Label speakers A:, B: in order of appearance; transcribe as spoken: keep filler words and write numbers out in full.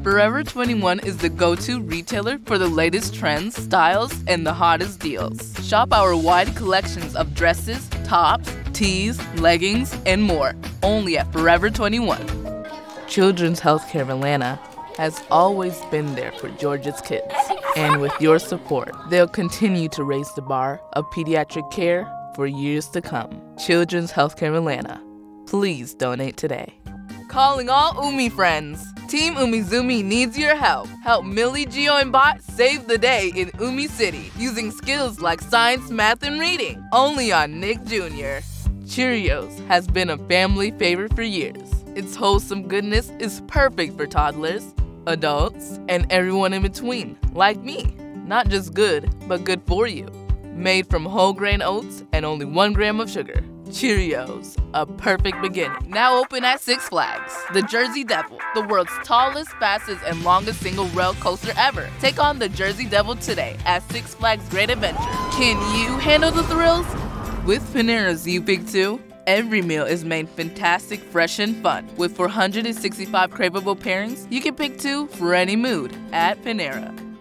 A: Forever twenty-one is the go-to retailer for the latest trends, styles, and the hottest deals. Shop our wide collections of dresses, tops, tees, leggings, and more, only at Forever twenty-one. Children's Healthcare of Atlanta has always been there for Georgia's kids. And with your support, they'll continue to raise the bar of pediatric care for years to come. Children's Healthcare of Atlanta. Please donate today. Calling all Umi friends. Team Umizoomi needs your help. Help Millie, Geo, and Bot save the day in Umi City using skills like science, math, and reading. Only on Nick Junior Cheerios has been a family favorite for years. Its wholesome goodness is perfect for toddlers, adults, and everyone in between, like me. Not just good, but good for you. Made from whole grain oats and only one gram of sugar. Cheerios, a perfect beginning. Now open at Six Flags. The Jersey Devil, the world's tallest, fastest, and longest single rail coaster ever. Take on the Jersey Devil today at Six Flags Great Adventure. Can you handle the thrills? With Panera's You Pick Two, every meal is made fantastic, fresh, and fun. With four hundred sixty-five craveable pairings, you can pick two for any mood at Panera.